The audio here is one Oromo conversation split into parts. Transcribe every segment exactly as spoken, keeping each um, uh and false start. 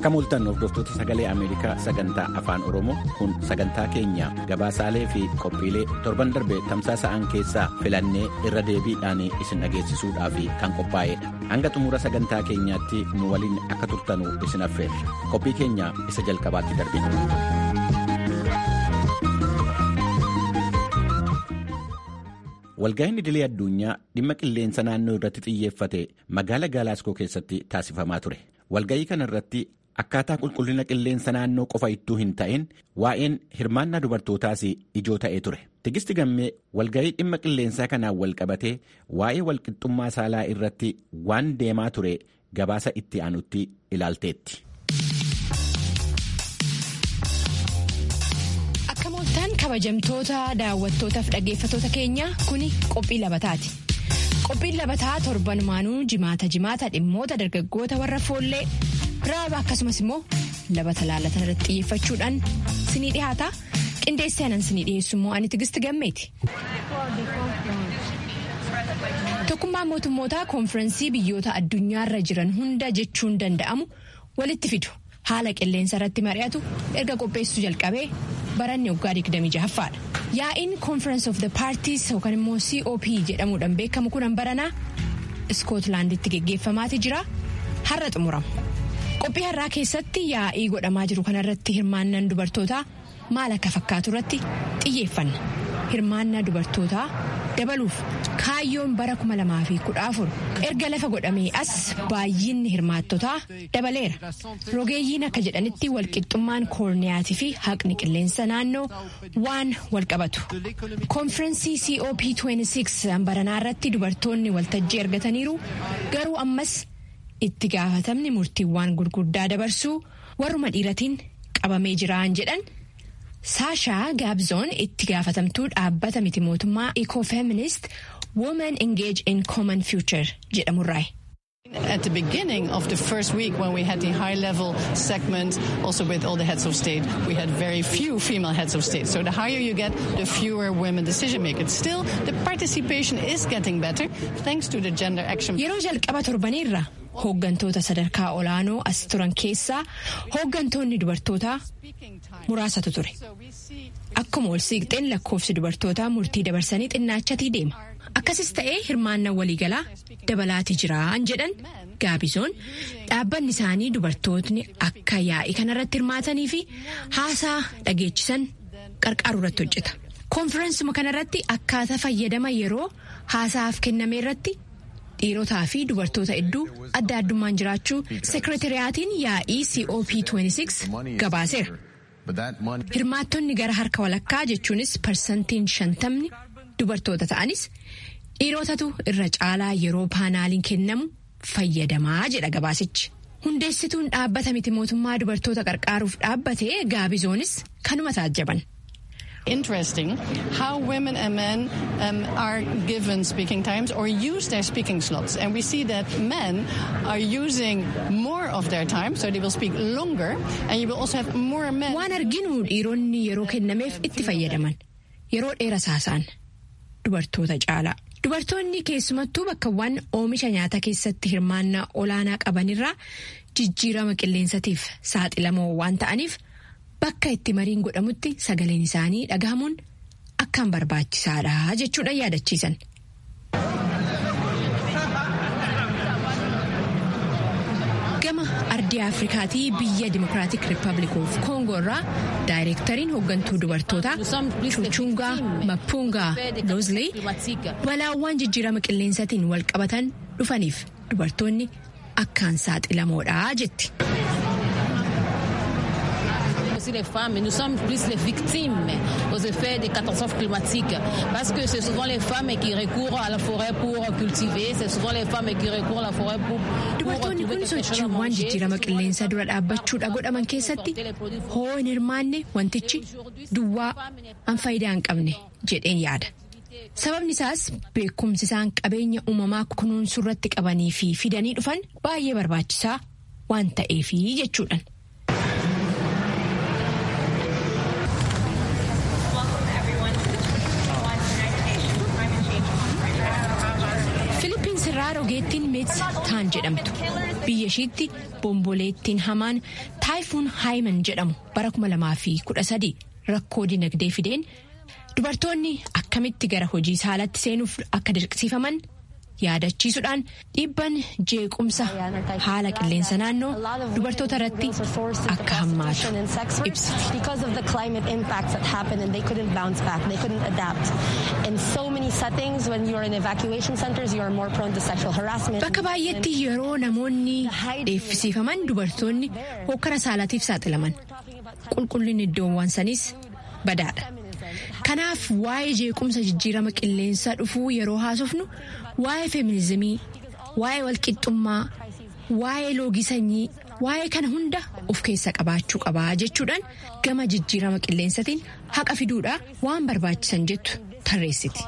Akka mul'atan hordoftoota sagalee Ameerikaa sagantaa afaan Oromoo kun sagantaa keenya gabaasaalee fi qophiilee torban darbe tamsaasa'an keessaa filannee irra deebiidhaan isin dhageessisuudhaaf kan qophaa'edha. Hanga xumura sagantaa keenyaatti nu waliin akka turtanu isin affeerra. Qophii keenya isa jalqabaatti darbina. Walga'iin idilee addunyaa dhimma qilleensa naannoo irratti xiyyeeffate magaalaa Gaalaaskoo keessatti taasifamaa ture. Walga'ii kana irratti akkaataa qulqullina qilleensa naannoo qofa ittuu hin ta'in waa'een hirmaannaa dubartootaas ijoo ta'ee ture. Tigisti Gammee walga'ii dhimma qilleensaa kanaan walqabatee waa'ee walqixxummaa saalaa irratti waan deemaa ture gabaasa itti aanutti ilaalteetti. Akka mooltaan kabajamtoota daawwattootaaf dhaggeeffattoota keenya kuni qophii labataati. Qophiin labataa torbanumaanuu jimaata jimaata dhimmoota dargaggoota warra foollee raaba akkasumas immoo labata laalatan irratti xiyyeeffachuudhaan sinii dhihaata. Qindeessee anan sinii dhiyeessu immoo ani Tigisti Gammeeti. Tokkummaan mootummootaa koonfirensii biyyoota addunyaarra jiran hunda jechuun danda'amu walitti fidu haala qilleensa irratti mari'atu erga qopheessuu jalqabee baranni waggaa digdamii jahaffaadha. Yaa'iin Conference of the Parties yookaan immoo C O P jedhamuudhaan beekamu kun baranaa Iskootlaanditti geggeeffamaati jira. Har'a xumurama. Qophii har'aa keessatti yaa'ii godhamaa jiru kanarratti hirmaannaan dubartootaa maal akka fakkaatu irratti xiyyeeffanna. Hirmaannaa dubartootaa dabaluuf kaayyoon bara kuma lamaa fi kudha afur erga lafa godhamee as baay'inni hirmaattotaa dabaleera. Rogeeyyiin akka jedhanitti walqixxummaan koorniyaatii fi haqni qilleensa naannoo waan walqabatu. Koonfirensii C O P digdamii lama baranaa irratti dubartoonni waltajjii argataniiru garuu ammas itti gaafatamni murtiiwwan gurguddaa dabarsuu warruma dhiiratiin qabamee jiraan jedhan. Saashaa Gaabzoon itti gaafatamtuu dhaabbata miti mootummaa Ecofeminist Women Engage in Common Future jedhamurraa. At the beginning of the first week when we had the high-level segment, also with all the heads of state, we had very few female heads of state. So the higher you get, the fewer women decision-makers. Still, the participation is getting better thanks to the gender action. Yeroo jalqaba torbaneerra hooggantoota sadarkaa olaanoo as turan keessaa hooggantoonni dubartootaa muraasatu ture. Akkuma ol siiqxeen lakkoofsi dubartootaa murtii dabarsanii xinnaachatii deema. Akkasis ta'ee hirmaannaa waliigalaa dabalaatii jiraan jedhan Gaabizoon dhaabbanni isaanii dubartootni akka yaa'ii kanarratti hirmaatanii fi haasaa dhageechisan qarqaaru irratti hojjeta. Koonfirensuma kanarratti akkaataa fayyadama yeroo haasaaf kenname irratti dhiirotaa fi dubartoota hedduu adda addummaan jiraachuu seekretariyaatiin yaa'ii C O P digdamii lama gabaaseera. Hirmaattonni gara harka walakkaa jechuunis parsantiin shantamni dubartoota ta'anis dhiirotatu irra caalaa yeroo paanaaliin kennamu fayyadamaa jedha gabaasichi. Hundeessituun dhaabbata miti mootummaa dubartoota qarqaaruuf dhaabbate Gaabizoonis kanuma taajjaban. Interesting how women and men um, are given speaking times or use their speaking slots. And we see that men are using more of their time, so they will speak longer, and you will also have more men. Waan arginu dhiironni yeroo kennameef itti fayyadaman yeroo dheeraa saasaan dubartoota caalaa. Dubartoonni keessumattuu bakkawwan oomisha nyaataa keessatti hirmaannaa olaanaa qabanirraa jijjiirama qilleensatiif saaxilamoo waan ta'aniif bakka itti mariin godhamutti sagaleen isaanii dhagahamuun akkaan barbaachisaadha jechuudhaan yaadachiisan. Gama ardii Afrikaatii biyya Dimokiraatik Rippaabilik of Koongoo irraa daayireektariin hooggantuu dubartootaa Chuchungaa Mapungaa Lozlee balaawwan jijjiirama qilleensaatiin wal qabatan dhufaniif dubartoonni akkaan saaxilamoodha jetti. Les femmes, nous sommes plus les victimes aux effets des catastrophes climatiques parce que c'est souvent les femmes qui recourent à la forêt pour cultiver, c'est souvent les femmes qui recourent à la forêt pour dubartoonni kun sochiiwwan jijjiirama qilleensaa dura dhaabbachuudha godhaman keessatti hoo hin hirmaanne wantichi duwwaa an faayidaa hin qabne jedheen yaada. Sababni isaas beekumsi isaan qabeenya uumamaa kunuunsuu irratti qabanii fi fidanii dhufan baay'ee barbaachisaa waan ta'eefi jechuudhaan. Rogeettiin Janet Taan jedhamtu biyya ishiitti bomboleettiin hamaan Taayifuun Haayiman jedhamu bara kuma lamaa fi kudha sadii rakkoo dinagdee fideen dubartoonni akkamitti gara hojii saalatti seenuuf akka dirqisiifaman yaadachiisuudhaan dhiibban jeequmsa haala qilleensa naannoo dubartoota irratti akka hammaatu ibsa. Because of the climate impacts that happened and they couldn't bounce back, they couldn't adapt. In so many settings, when you are in evacuation centers, you are more prone to sexual harassment. Bakka baay'eetti yeroo namoonni dheeffisiifaman dubartoonni hokkara saalaatiif saaxilaman. Qulqullinni iddoowwan saniis badaadha. Kanaaf waa'ee jeequmsa jijjiirama qilleensaa dhufuu yeroo haasofnu waa'ee feminizimii, waa'ee walqixxummaa, waa'ee loogii sanyii, waa'ee kana hunda of keessa qabaachuu qabaa jechuudhaan gama jijjiirama qilleensaatiin haqa fiduudhaa waan barbaachisan jettu tarreessiti.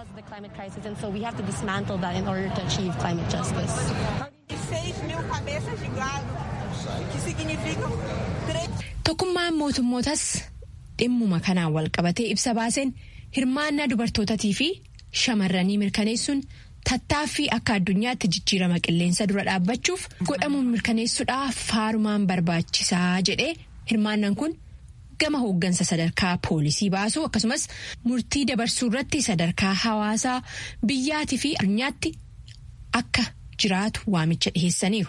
Tokkummaan mootummootas dhimmuma kanaan wal qabatee ibsa baaseen hirmaannaa dubartootaatii fi shamarranii mirkaneessuun tattaaffii akka addunyaatti jijjiirama qilleensa dura dhaabbachuuf godhamuun mirkaneessuudhaaf faarumaan barbaachisaa jedhee hirmaannaan kun gama hooggansa sadarkaa poolisii baasuu akkasumas murtii dabarsuu irratti sadarkaa hawaasaa biyyaatii fi addunyaatti akka jiraatu waamicha dhiheessaniiru.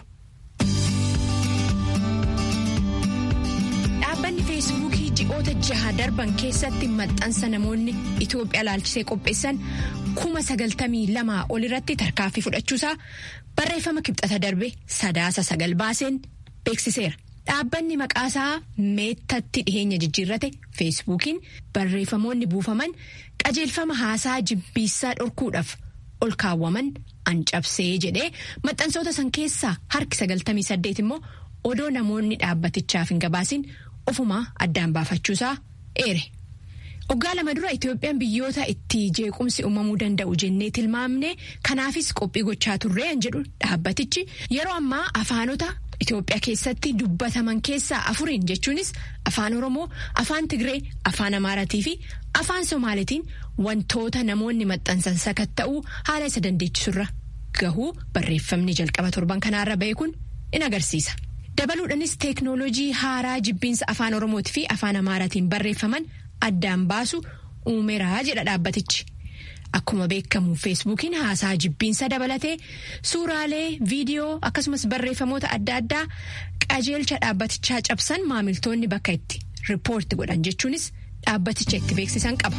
Dhaabbanni feesbuukii ji'oota jaha darban keessatti maxxansa namoonni Itoophiyaa laalchisee qopheessan kuma sagaltamii lamaa ol irratti tarkaanfii fudhachuusaa barreeffama kibxata darbe sadaasa sagal baaseen beeksiseera. Dhaabbanni maqaasaa meettatti dhiheenya jijjiirrate feesbuukiin barreeffamoonni buufaman qajeelfama haasaa jibbiinsaa dhorkuudhaaf ol kaawwaman ancabsee jedhee maxxansoota san keessaa harki sagaltamii saddeet immoo odoo namoonni dhaabbatichaaf hin gabaasin ofumaa addaan baafachuusaa eere. Waggaa lama dura Itoophiyaan biyyoota itti jeequmsi uumamuu danda'u jennee tilmaamne kanaafis qophii gochaa turreen jedhu dhaabbatichi yeroo ammaa afaanota Itoophiyaa keessatti dubbataman keessaa afuriin jechuunis afaan Oromoo, afaan Tigree, afaan Amaaraatii fi afaan Somaalitiin wantoota namoonni maxxansan sakatta'uu haala isa dandeechisurra gahuu barreeffamni jalqaba torban kanaarra ba'e kun in agarsiisa. Dabaluudhaanis teeknooloojii haaraa jibbiinsa afaan Oromootii fi afaan Amaaraatiin barreeffaman addaan baasu uumeraa jedha dhaabbatichi. Akkuma beekamu feesbuukiin haasaa jibbiinsa dabalatee suuraalee, viidiyoo akkasumas barreeffamoota adda addaa qajeelcha dhaabbatichaa cabsan maamiltoonni bakka itti riippoorti godhan jechuunis dhaabbaticha itti beeksisan qaba.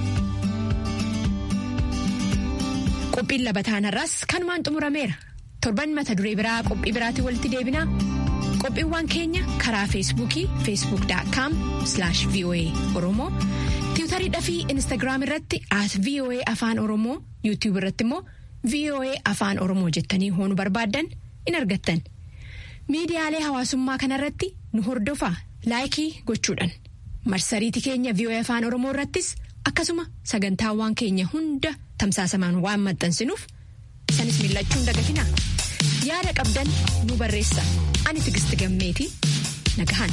Qophiin labataanarraas kanumaan xumurameera. Torban mata duree biraa qophii biraatiin walitti deebinaa. Qophiiwwan keenya karaa feesbuukii facebook dot com slash voa oromoo tiwutariidhaa fi instaagiraam irratti at voa afaan oromoo yuutiyuub irratti immoo voa afaan oromoo jettanii hoonu barbaaddan in argattan. Miidiyaalee hawaasummaa kanarratti nu hordofaa laayikii gochuudhaan marsariitii keenya voa afaan oromoo irrattis akkasuma sagantaawwan keenya hunda tamsaasamaan waan maxxansinuuf sanis millachuun dagatina. Yaada qabdan nu barreessa. Ani Tigisti Gammeetii nagahan.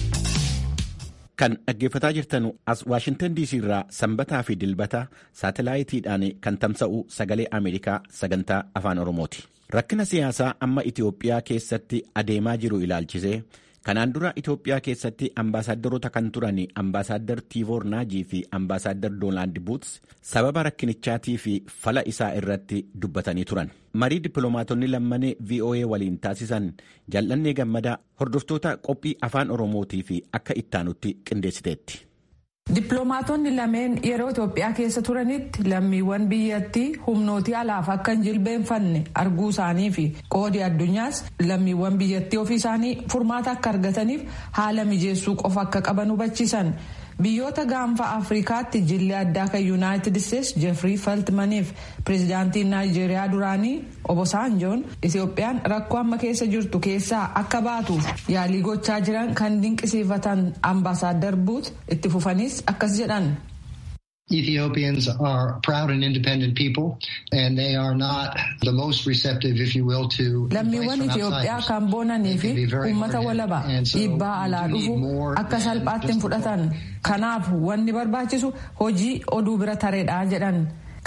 Kan dhaggeeffataa jirtanu as Waashintan D C irraa sanbataa fi dilbata saatalaayitiidhaan kan tamsa'u sagalee Ameerikaa sagantaa afaan Oromooti. Rakkina siyaasaa amma Itoophiyaa keessatti adeemaa jiru ilaalchisee kanaan dura Itoophiyaa keessatti ambaasaadarota kan turan ambaasaaddar Tiivoor Naajii fi ambaasaaddar Doonaald Buuts sababa rakkinichaatii fi fala isaa irratti dubbatanii turan. Marii dippiloomaatonni lammanee V O A waliin taasisan jal'annee gammadaa hordoftoota qophii afaan Oromootii fi akka ittaanutti qindeessiteetti. Dippiloomaatonni lameen yeroo Itoophiyaa keessa turanitti lammiiwwan biyyattii humnootii alaaf akka hin jilbeenfanne arguu isaanii fi qoodii addunyaas lammiiwwan biyyattii ofii isaanii furmaata akka argataniif haala mijeessuu qofa akka qaban hubachiisan. Biyyoota gaanfa Afrikaatti jillee addaa kan Yuunaayitid Isteets Jeefrii Faltmaniif pireezidaantiin Naayijeeriyaa duraanii Obasanjoon Itoophiyaan rakkoo amma keessa jirtu keessaa akka baatuuf yaalii gochaa jiran kan dinqisiifatan ambaasaaddar Buut itti fufanis akkas jedhan. Ethiopians are proud and independent people, and they are not the most receptive, if you will, to lammiiwwan Itoophiyaa kan boonanii fi uummata walaba dhiibbaa alaa dhufu akka salphaatti hin fudhatan. Kanaaf wanni barbaachisu hojii oduu bira tareedha jedhan.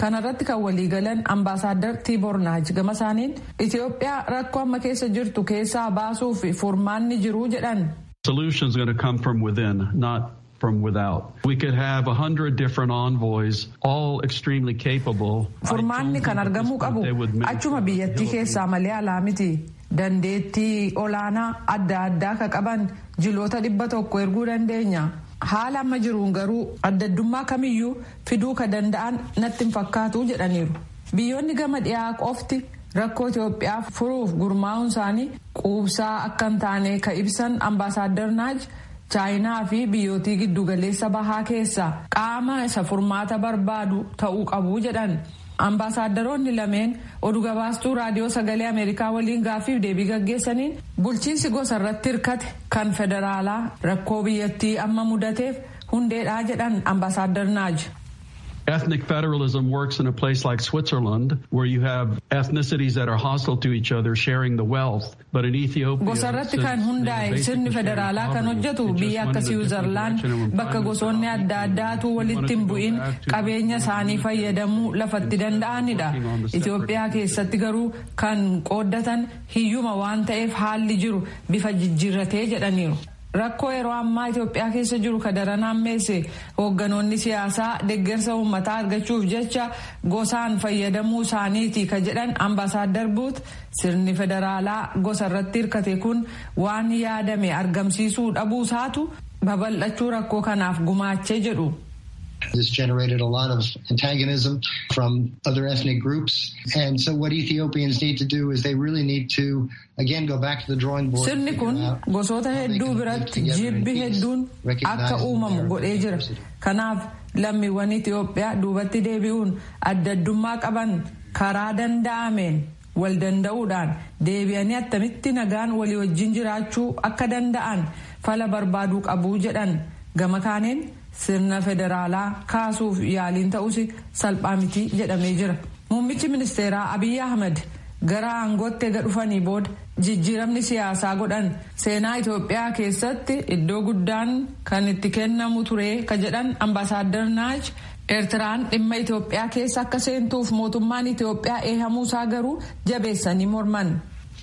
kanarratti kan waliigalan ambaasaadar Tiibor Naaj gama isaaniin Itoophiyaa rakkoo amma keessa jirtu keessaa baasuuf furmaanni jiru jedhan. Solutions going to come from within, not from without. We could have a hundred different envoys, all extremely capable. Furmaanni kan argamuu qabu achuma biyyattii keessaa malee alaa miti. Dandeettii olaanaa adda addaa ka qaban jiloota dhibba tokko erguu dandeenya. Haala amma jiruun garuu addaddummaa kamiyyuu fiduu ka danda'an natti hin fakkaatu jedhaniiru. Biyyoonni gama dhiyaa qofti rakkoo Itoophiyaa furuuf gurmaa'uun isaanii quubsaa akka hin taane ka ibsan ambaasaadar Naaj Chaayinaa fi biyyootii giddugaleessa bahaa keessaa qaama isa furmaata barbaadu ta'uu qabu jedhan. Ambaasaadaroonni lameen oduu gabaastuu raadiyoo sagalee Ameerikaa waliin gaaffiif deebii gaggeessaniin bulchiinsi gosa irratti hirkate kan federaalaa rakkoo biyyattii amma mudateef hundeedhaa jedhan ambaasaadar Naaj. Ethnic federalism works in a place like Switzerland, where you have ethnicities that are hostile to each other sharing the wealth. But in Ethiopia, gosarratti kan hundaa'e sirni federaalaa kan hojjetu biyya akka Switzerland bakka gosoonni adda addaatu walitti hin bu'in qabeenya isaanii fayyadamuu lafatti danda'anidha. Itoophiyaa keessatti garuu kan qooddatan hiyyuma waan ta'eef haalli jiru bifa jijjiirratee jedhaniiru. Rakkoo yeroo ammaa Itoophiyaa keessa jiru ka daran hammeesse hoogganoonni siyaasaa deeggarsa uummataa argachuuf jecha gosaan fayyadamuu isaaniiti ka jedhan ambaasaadar Buut sirni federaalaa gosa irratti hirkate kun waan yaadame argamsiisuu dhabuu isaatu babal'achuu rakkoo kanaaf gumaachee jedhu. This generated a lot of antagonism from other ethnic groups. And so what Ethiopians need to do is they really need to, again, go back to the drawing board. Sirni kun gosoota hedduu biratti jibbi hedduun akka uumamu godhee jira. Kanaaf lammiiwwan Itoophiyaa duubatti deebi'uun addaddummaa qaban karaa danda'ameen wal danda'uudhaan deebi'anii attamitti nagaan walii wajjin jiraachuu akka danda'an fala barbaaduu qabu jedhan. Gama kaaniin sirna federaalaa kaasuuf yaaliin ta'us salphaa miti jedhamee jira. Muummichi ministeeraa Abiy Ahmed gara aangootti ega dhufanii booda jijjiiramni siyaasaa godhan seenaa Itoophiyaa keessatti iddoo guddaan kan itti kennamu ture ka jedhan ambaasaadar Naaj Eertiraan dhimma Itoophiyaa keessa akka seentuuf mootummaan Itoophiyaa eehamuusaa garuu jabeessanii morman.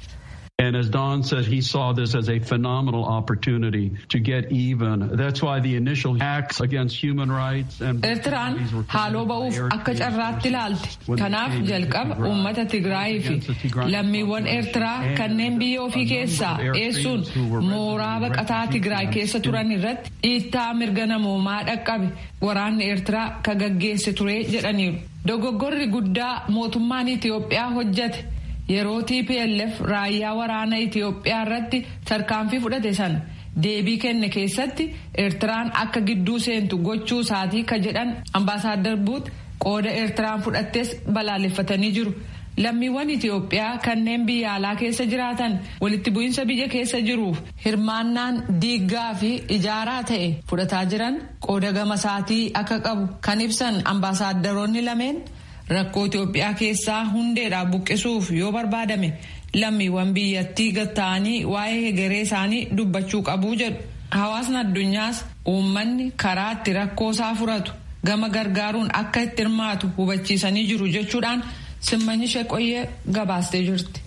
And as Don said, he saw this as a phenomenal opportunity to get even. That's why the initial acts against human rights and Eertiraan haaloo ba'uuf akka carraatti ilaalte. Kanaaf jalqaba uummata Tigraay fi lammiiwwan Eertiraa kanneen biyya ofii keessaa eessuun mooraa baqataa Tigraay keessa turan irratti dhiittaa mirga namoomaa dhaqqabe waraanni Eertiraa ka gaggeesse ture jedhaniiru. Dogoggorri guddaa mootummaan Itoophiyaa hojjete. Yeroo T P L F raayyaa waraana Itoophiyaa irratti tarkaanfii fudhate sana deebii kenne keessatti Eertiraan akka gidduu seentu gochuu isaatii ka jedhan ambaasaadar Buut qooda Eertiraan fudhattes balaaleffatanii jiru. Lammiiwwan Itoophiyaa kanneen biyya alaa keessa jiraatan walitti bu'iinsa biyya keessa jiruuf hirmaannaan diiggaa fi ijaaraa ta'e fudhataa jiran qooda gama isaatii akka qabu kan ibsan ambaasaaдаroonni lameen. Rakkoo Itoophiyaa keessaa hundeedhaa buqqisuuf yoo barbaadame lammiiwwan biyyattii gatta'anii waa'ee hegeree isaanii dubbachuu qabu jedhu. Hawaasni addunyaas uummanni karaa itti rakkoo isaa furatu gama gargaaruun akka itti hirmaatu hubachiisanii jiru jechuudhaan Simmanyi Sheeqoyyee gabaastee jirti.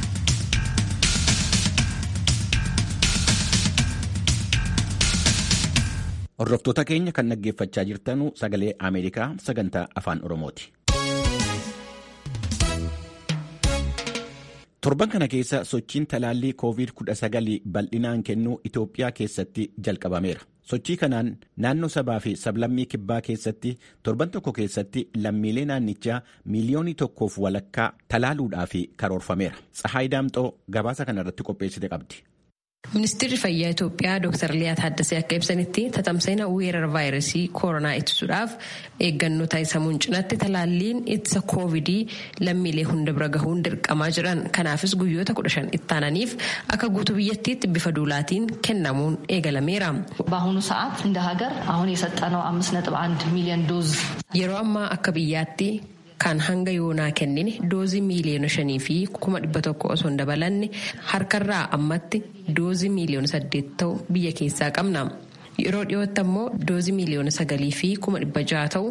Hordoftoota keenya kan dhaggeeffachaa jirtanu sagalee Ameerikaa sagantaa afaan Oromooti. Torban kana keessa sochiin talaallii koovid kudha sagal bal'inaan kennuu Itoophiyaa keessatti jalqabameera. Sochii kanaan naannoo sabaa fi sablammii kibbaa keessatti torban tokko keessatti lammiilee naannichaa miiliyoonii tokkoof walakkaa talaaluudhaaf karoorfameera. Tsahaay Daamxoo gabaasa kanarratti qopheessite qabdi. Ministeerri Fayyaa Itoophiyaa Dooktar Liyaa Taaddasee akka ibsanitti tatamsa'ina weerara vaayirasii koronaa ittisuudhaaf eeggannoo taasisamuun cinatti talaalliin ittisa koovidii lammiilee hunda bira gahuun dirqamaa jiran. Kanaafis guyyoota kudha shan ittaananiif akka guutuu biyyattiitti bifa duulaatiin kennamuun eegalameera. በአሁኑ ሰዓት እንደ ሀገር አሁን የሰጠነው አምስት ነጥብ አንድ ሚሊዮን ዶዝ yeroo ammaa akka biyyaatti kan hanga yoonaa kennine doozii miiliyoona shanii fi kuma dhibba tokko osoo hin dabalanne harkarraa ammatti doozii miiliyoona saddeet ta'u biyya keessaa qabna. Yeroo dhiyootti ammoo doozii miiliyoona sagalii fi kuma dhibba jaha ta'u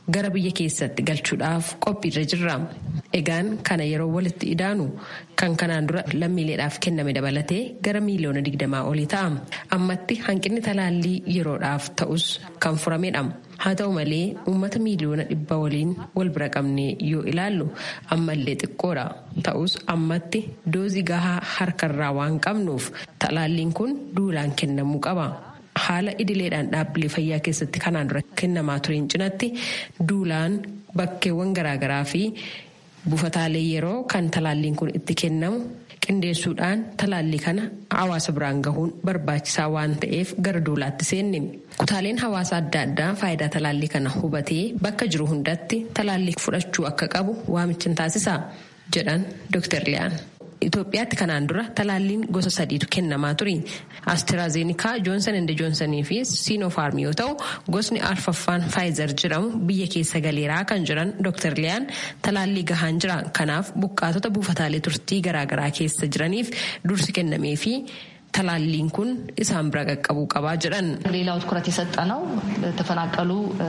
gara biyya keessatti galchuudhaaf qophiirra jirra. Egaan kana yeroo walitti idaanu kan kanaan dura lammiileedhaaf kenname dabalatee gara miiliyoona digdamaa olii ta'a. Ammatti hanqinni talaallii yeroodhaaf ta'us kan furamedha. Haa ta'u malee uummata miiliyoona dhibba waliin wal bira qabnee yoo ilaallu ammallee xiqqoodha. Ta'us ammatti doozii gahaa harkarraa waan qabnuuf talaalliin kun duulaan kennamuu qaba. Haala idileedhaan dhaabbilee fayyaa keessatti kanaan dura kennamaa tureen cinatti duulaan bakkeewwan garaagaraa fi buufataalee yeroo kan talaalliin kun itti kennamu qindeessuudhaan talaallii kana hawaasa biraan gahuun barbaachisaa waan ta'eef gara duulaatti seenne. Kutaaleen hawaasa adda addaa faayidaa talaallii kana hubatee bakka jiru hundatti talaallii fudhachuu akka qabu waamicha taasisa jedhan Dooktar Liyaan. Itoophiyaatti kanaan dura talaalliin gosa sadiitu kennamaa ture. AstraZeneca, Johnson and Johnson fi Sinopharm yoo ta'u, gosni arfaffaan Pfizer jedhamu biyya keessa galeeraa kan jiran Dooktar Liyaan talaallii gahaan jira. Kanaaf buqqaatota buufataalee turtii garaagaraa keessa jiraniif dursi kennamee fi talaalliin kun isaan bira qaqqabuu qabaa jedhan. ሌላው ትኩረት የሰጠነው ተፈናቀሉ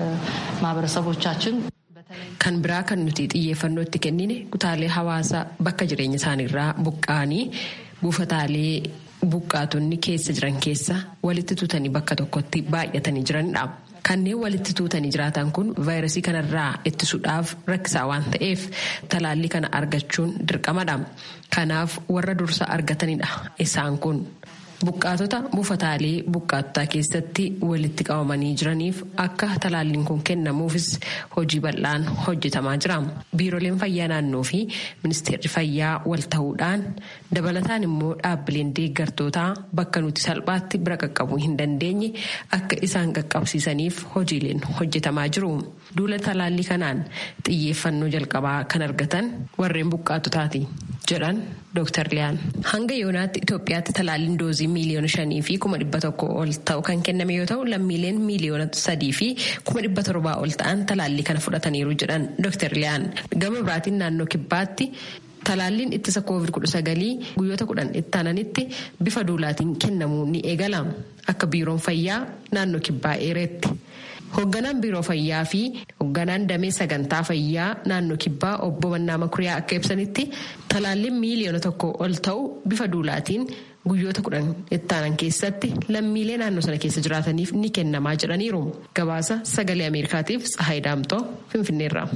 ማህበረሰቦቻችን kan biraa kan nuti xiyyeeffannoo itti kennine kutaalee hawaasaa bakka jireenya isaaniirraa buqqa'anii buufataalee buqqaatonni keessa jiran keessa walitti tuutanii bakka tokkotti baay'atanii jiranidha. Kanneen walitti tuutanii jiraatan kun vaayirasii kanarraa ittisuudhaaf rakkisaa waan ta'eef talaallii kana argachuun dirqamadha. Kanaaf warra dursa argatanidha isaan kun. Buqqaatota buufataalee buqqaatotaa keessatti walitti qabamanii jiraniif akka talaalliin kun kennamuufis hojii bal'aan hojjetamaa jira. Biiroleen fayyaa naannoo fi ministeerri fayyaa wal ta'uudhaan dabalataan immoo dhaabbileen deeggartootaa bakka nuti salphaatti bira qaqqabuu hin dandeenye akka isaan qaqqabsiisaniif hojiileen hojjetamaa jiru. Duula talaallii kanaan xiyyeeffannoo jalqabaa kan argatan warreen buqqaatotaati jedhan Dooktar Liyaan. Hanga yoonaatti Itoophiyaatti talaalliin doozii miiliyoona shanii fi kuma dhibba tokko ol ta'u kan kenname yoo ta'u lammiileen miiliyoona sadii fi kuma dhibba torbaa ol ta'an talaallii kana fudhataniiru jedhan Dooktar Liyaan. Gama biraatiin naannoo kibbaatti talaalliin ittisa koovid kudha sagalii guyyoota kudhan itti aananitti bifa duulaatiin kennamuu ni eegala akka biiroon fayyaa naannoo kibbaa eereetti. Hoogganaan biiroo fayyaa fi hoogganaan damee sagantaa fayyaa naannoo kibbaa obbo Mannaa Makuriyaa akka ibsanitti talaalliin miiliyoona tokko ol ta'u bifa duulaatiin guyyoota kudhan itti aanan keessatti lammiilee naannoo sana keessa jiraataniif ni kennamaa jedhaniiru. Gabaasa sagalee Ameerikaatiif Tsahaay Daamtoo Finfinneerraa.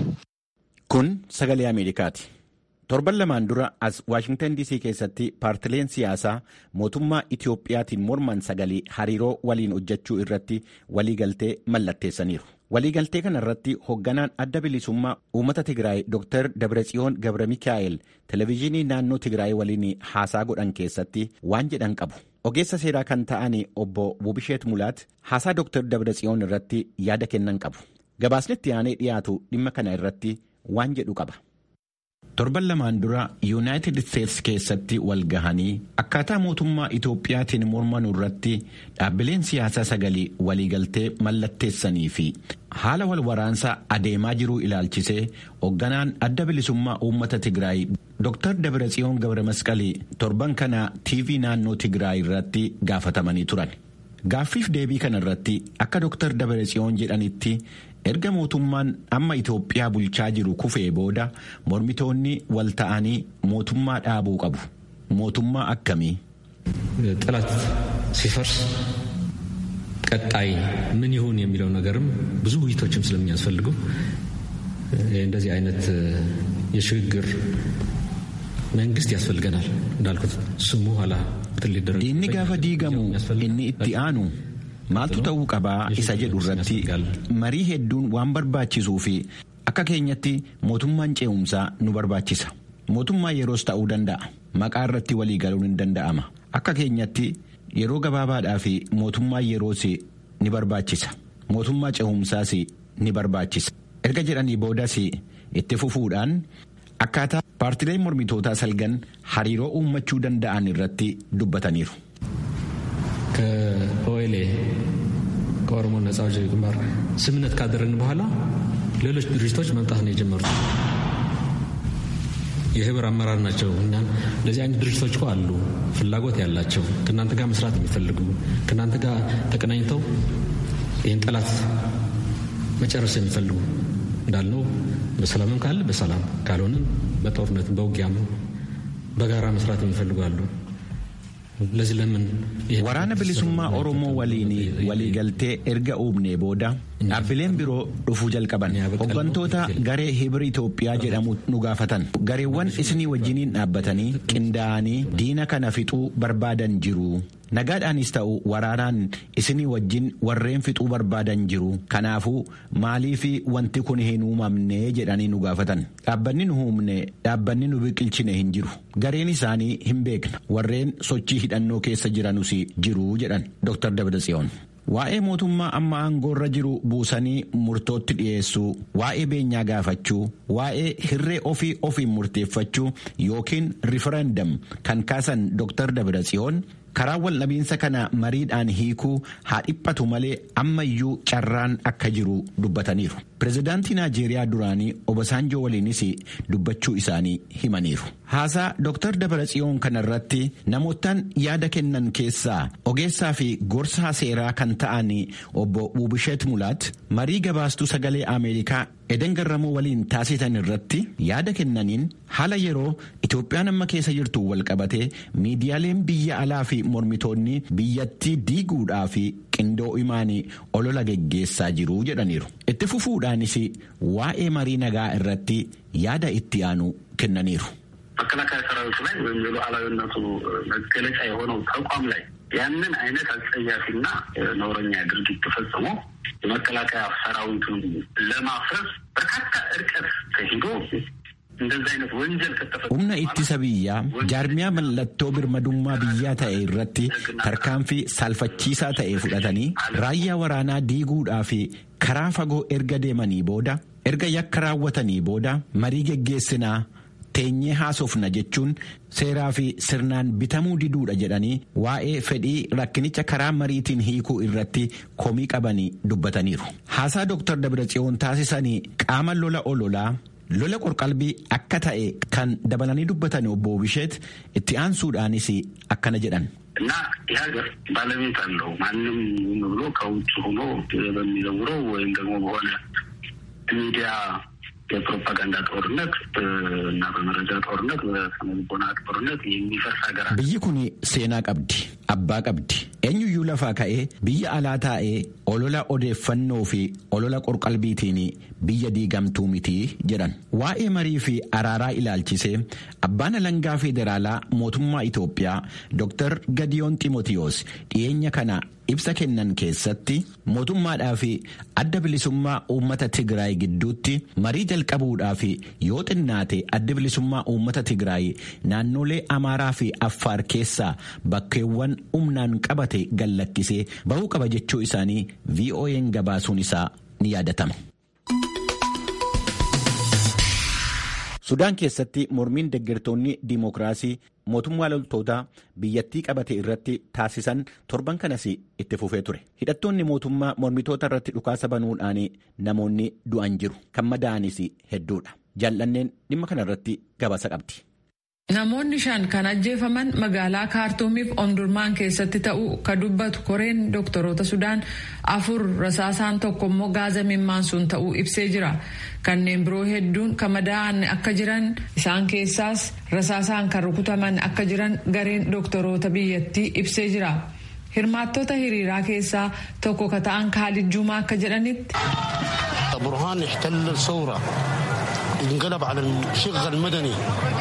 Kun sagalee Ameerikaati. Torban lamaan dura as Waashingtan D C keessatti paartileen siyaasaa mootummaa Itiyoophiyaatiin morman sagalee hariiroo waliin hojjechuu irratti waliigaltee mallatteessaniiru. Waliigaltee kana irratti hoogganaan adda bilisummaa uummata Tigraay Dooktar Dabratsiyoon Gabra Mikaa'el televezyiinii naannoo Tigraay waliin haasaa godhan keessatti waan jedhan qabu. Ogeessa seeraa kan ta'an obbo Bubisheet Mulaat haasaa Dooktar Dabratsiyoon irratti yaada kennan qabu. Gabaasni itti aanee dhiyaatu dhimma kana irratti waan jedhu qaba. Torban lamaan dura Yuunaayitid Isteetsi keessatti wal gahanii akkaataa mootummaa Itoophiyaatiin mormanuu irratti dhaabbileen siyaasaa sagalii waliigaltee mallatteessanii fi haala wal waraansaa adeemaa jiruu ilaalchisee hoogganaan adda bilisummaa uummata Tigraay Dooktar Dabratsiyoon Gabra Masqalii torban kana T V naannoo Tigraay irratti gaafatamanii turan. Gaaffiif deebii kana irratti akka Dooktar Dabratsiyoon jedhanitti erga mootummaan amma Itoophiyaa bulchaa jiru kufee booda mormitoonni wal ta'anii mootummaa dhaabuu qabu. Mootummaa akkamii? ጠላት ሲፈርስ ቀጣይ ምን ይሁን የሚለው ነገርም ብዙ ውይይቶችም ስለሚያስፈልጉ እንደዚህ አይነት የሽግግር መንግስት ያስፈልገናል እንዳልኩት ስሙ ኋላ ትልደረ inni gaafa diigamu inni itti aanu maaltu ta'uu qabaa isa jedhu irratti marii hedduun waan barbaachisuu fi akka keenyatti mootummaan ce'umsaa nu barbaachisa. Mootummaa yeroos ta'uu danda'a. Maqaa irratti walii galuun hin danda'ama. Akka keenyatti yeroo gabaabaadhaa fi mootummaa yeroos ni barbaachisa. Mootummaa ce'umsaas ni barbaachisa. Erga jedhanii boodas itti fufuudhaan akkaataa paartileen mormitootaa salgan hariiroo uummachuu danda'an irratti dubbataniiru. ከኦኤልኤ ከኦሮሞ ነጻ አውጪ ግንባር ስምምነት ካደረግን በኋላ ሌሎች ድርጅቶች መምጣት ነው የጀመሩት። የህብር አመራር ናቸው። እኛን ለዚህ አይነት ድርጅቶች እኮ አሉ ፍላጎት ያላቸው ከእናንተ ጋር መስራት የሚፈልጉ ከእናንተ ጋር ተቀናኝተው ይህን ጠላት መጨረስ የሚፈልጉ እንዳልነው በሰላምም ካለ በሰላም ካልሆነም በጦርነትም በውጊያም በጋራ መስራት የሚፈልጉ አሉ። ለዚህ ለምን waraana bilisummaa Oromoo waliin waliigaltee erga uumnee booda dhaabbileen biroo dhufuu jalqaban hooggantoota garee Hibrii Itoophiyaa jedhamu nu gaafatan gareewwan isinii wajjiniin dhaabbatanii qindaa'anii diina kana fixuu barbaadan jiru. Nagaadhaanis ta'u waraanaan isinii wajjin warreen fixuu barbaadan jiru. Kanaafuu maaliifi wanti kun hin uumamne jedhanii nu gaafatan. Dhaabbanni nu uumne dhaabbanni nu biqilchine hin jiru. Gareen isaanii hin beekna. Warreen sochii hidhannoo keessa jiranus jiru jedhan Dr. Dabratsiyoon. Waa'ee mootummaa amma aangoorra jiru buusanii murtootti dhiyeessuu, waa'ee beenyaa gaafachuu, waa'ee hirree ofii ofiin murteeffachuu yookiin riferendum kan kaasan Dr. Dabratsiyoon karaa wal dhabiinsa kana mariidhaan hiikuu haa dhiphatu malee ammayyuu carraan akka jiru dubbataniiru. Pireezidaantii Naajeeriyaa duraanii Obasanjoo waliinis dubbachuu isaanii himaniiru. Haasaa Dr. Dabratsiyoon kanarratti namootaan yaada kennan keessaa ogeessaa fi gorsaa seeraa kan ta'an obbo Wubishet Mulaat marii gabaastuu sagalee Ameerikaa Eden Garramuu waliin taasisan irratti yaada kennaniin haala yeroo Itoophiyaan amma keessa jirtu wal qabatee miidiyaaleen biyya alaa fi mormitoonni biyyattii diiguudhaa fi qindoo imaanii olola geggeessaa jiru jedhaniiru. Itti fufuudhaanis waa'ee marii nagaa irratti yaada itti aanu kennaniiru. መከላከያ ሰራዊቱ ላይ ወይም የሉዓላዊነቱ መገለጫ የሆነው ተቋም ላይ ያንን አይነት አጸያፊና ነውረኛ ድርጊት ተፈጽሞ የመከላከያ ሰራዊቱን ለማፍረስ በርካታ እርቀት ተሄዶ እንደዚህ አይነት ወንጀል ከተፈጸመ humna ittisa biyyaa jaarmiyaa mallattoo birmadummaa biyyaa ta'e irratti tarkaanfii salphachiisaa ta'e fudhatanii raayyaa waraanaa diiguudhaa fi karaa fagoo erga deemanii booda erga yakka raawwatanii booda marii geggeessinaa teenyee haasofna jechuun seeraa fi sirnaan bitamuu diduudha jedhanii waa'ee fedhii rakkinicha karaa mariitiin hiikuu irratti komii qabanii dubbataniiru. Haasaa Dr. Dabratsiyoon taasisanii qaama lola ololaa lola qorqalbii akka ta'e kan dabalanii dubbatan obbo Wubishet itti aansuudhaanis akkana jedhan. እና የሀገር ባለቤት አለው ማንም ብሎ ከውጭ ሆኖ በሚዘውረው ወይም ደግሞ በሆነ ሚዲያ የፕሮፓጋንዳ ጦርነት እና በመረጃ ጦርነት በስነልቦና ጦርነት የሚፈርስ ሀገር biyyi kun seenaa qabdi abbaa qabdi eenyuyyuu lafaa ka'ee biyya alaa taa'ee olola odeeffannoo fi olola qorqalbiitiin biyya diigamtuu miti jedhan. Waa'ee marii fi araaraa ilaalchisee abbaan alangaa federaalaa mootummaa Itoophiyaa Dr. Gadiyoon Ximootiyoos dhiyeenya kana ibsa kennan keessatti mootummaadhaa fi adda bilisummaa uummata Tigraay gidduutti marii jalqabuudhaa fi yoo xinnaate adda bilisummaa uummata Tigraay naannolee Amaaraa fi Affaar keessaa bakkeewwan humnaan qabate gallakkisee bahuu qaba jechuu isaanii V O A'n gabaasuun isaa ni yaadatama. Sudaan keessatti mormiin deeggartoonni diimokiraasii mootummaa loltootaa biyyattii qabate irratti taasisan torban kanas itti fufee ture. Hidhattoonni mootummaa mormitoota irratti dhukaasa banuudhaan namoonni du'an jiru. Kan madaa'anis hedduudha. Jaallanneen dhimma kana irratti gabaasa qabdi. Namoonni shan kan ajjeefaman magaalaa Kaartuumiif Omdurmaan keessatti ta'uu ka dubbatu koreen doktoroota Sudaan afur rasaasaan tokko immoo gaaza mimmaansuun ta'uu ibsee jira. Kanneen biroo hedduun kan madaa'an akka jiran isaan keessaas rasaasaan kan rukutaman akka jiran gareen doktoroota biyyattii ibsee jira. Hirmaattota hiriiraa keessaa tokko ka ta'an Kaalid Jumaa akka jedhanitti. Burhaan ihtalla sawra inqalab ala shiqqa almadani.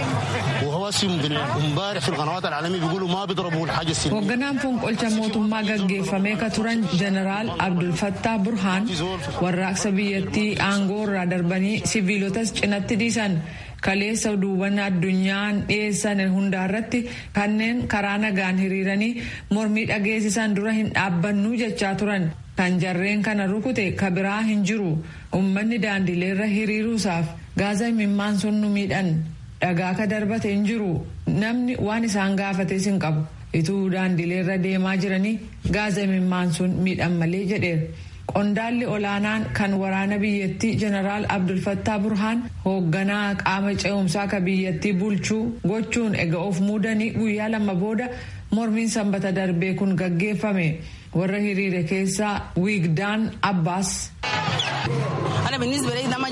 Hoogganaan fonqolcha mootummaa gaggeeffamee ka turan Jeneraal Abdul Fattah Burhaan warraaqsa biyyattii aangoo irraa darbanii siviilotas cinatti dhiisan. Kaleessa duuban addunyaan dhiyeessan hundaarratti kanneen karaa nagaan hiriiranii mormii dhageessisan dura hin dhaabbannuu jechaa turan. Kan jarreen kana rukute ka biraa hin jiru. Uummanni daandileerra hiriiruusaaf gaaza mimmaansuun nu miidhan. Dhagaa ka darbate hin jiru. Namni waan isaan gaafates hin qabu. Ituu daandileerra deemaa jiranii gaaza mimmaansuun miidhan malee jedheera. Qondaalli olaanaan kan waraana biyyattii Jeneraal Abdul Fattah Burhaan hoogganaa qaama ce'umsaa ka biyyattii bulchuu gochuun ega of muudanii guyyaa lama booda mormiin sanbata darbee kun gaggeeffame. Warra hiriire keessaa Wiigdaan Abbaas. أنا بالنسبة لي ده ما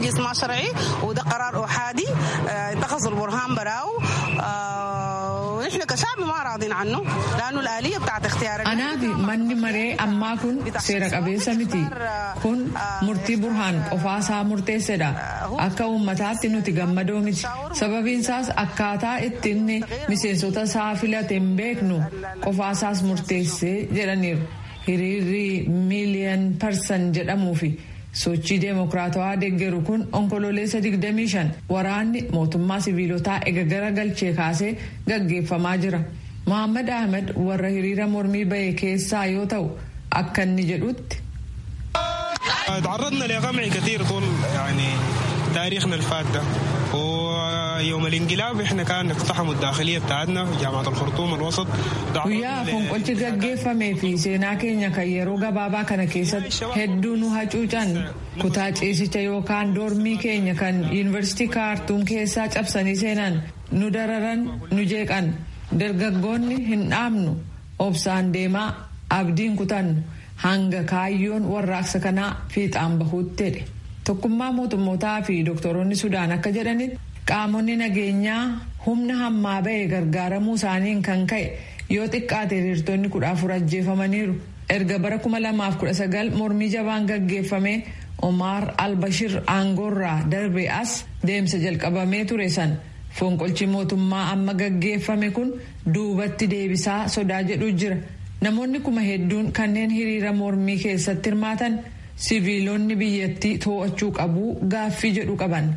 مجلس ما شرعي وده قرار أحادي اتخذوا البرهان براو ونحن كشعب ما راضين عنه لأنه الآلية بتاعت اختيار أنا في من مري أما كن سيرك أبي سمتي كن مرتي برهان قفاسا مرتي سدا أكا أمتات نتغمدو مش سببين ساس أكاتا اتني مسيسوتا سافلة تنبيكنو قفاساس مرتي سي جرانير hiriirri miiliyan parsan jedhamuu fi sochii deemokiraatawaa deeggaru kun onkololeessa digdamii shan waraanni mootummaa siviilotaa ega gara galchee kaasee gaggeeffamaa jira. Mohaammed Ahmed warra hiriira mormii bahe keessaa yoo ta'u akka inni jedhutti. تعرضنا لقمع كثير طول يعني تاريخنا الفات ده ويوم الانقلاب احنا كان اقتحموا الداخليه بتاعتنا في جامعه الخرطوم الوسط ويا فنقلت gaggeeffame fi seenaa keenya kan yeroo gabaabaa kana keessatti hedduu nu hacuucan kutaa ciisicha yookaan doormii keenya kan yuunivarsiitii kaartuum keessaa cabsanii seenan nu dararan nu jeeqan dargaggoonni hin dhaabnu obsaan deemaa abdiin kutannu hanga kaayyoon warraaqsa kanaa fiixaan bahuutti jedhe. Tokkummaa mootummootaa fi doktoroonni Sudaan akka jedhanitti qaamonni nageenyaa humna hammaa ba'e gargaaramuu isaaniin kan ka'e yoo xiqqaate hiriirtonni kudha afur ajjeefamaniiru. Erga bara kuma lamaaf kudha sagal mormii jabaan gaggeeffame Omar al-Bashir aangoorraa darbee as deemsa jalqabamee ture san fonqolchi mootummaa amma gaggeeffame kun duubatti deebisaa sodaa jedhu jira. Namoonni kuma hedduun kanneen hiriira mormii keessatti hirmaatan siviilonni biyyattii to'achuu qabu gaaffii jedhu qaban.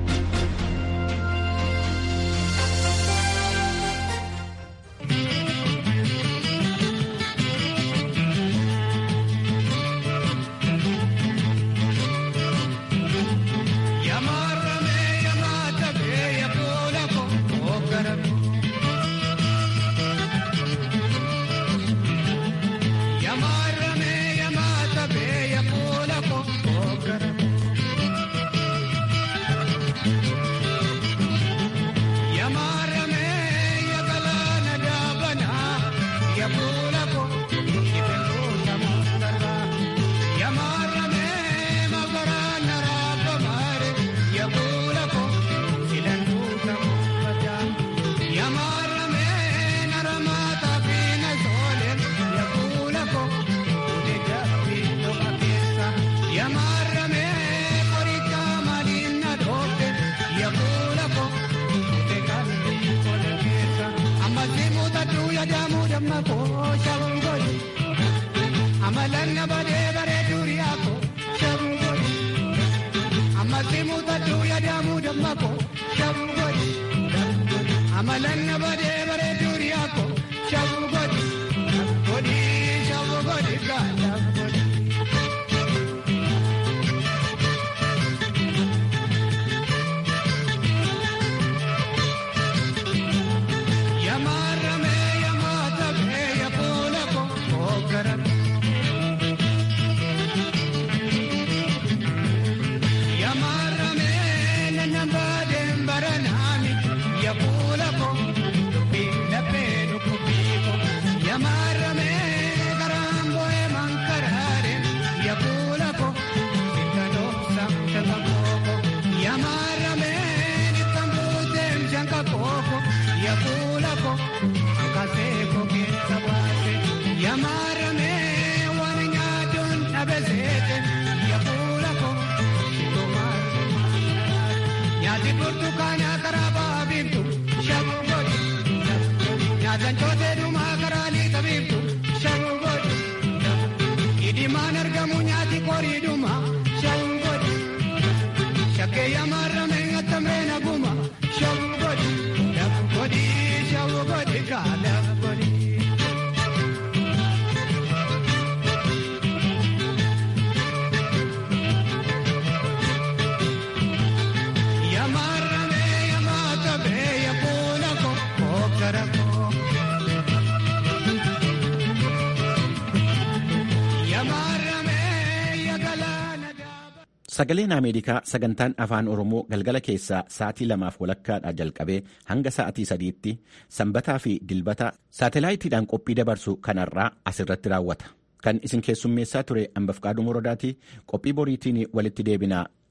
Sagaleen Ameerikaa sagantaan afaan Oromoo galgala keessaa sa'aatii lamaaf walakkaadhaa jalqabee hanga sa'aatii sadiitti sanbataa fi dilbata saatalaayitiidhaan qophii dabarsu kanarraa asirratti raawwata. Kan isin keessummeessaa ture Ambafqaaduu Morodaatii qophii boriitiin walitti deebinaa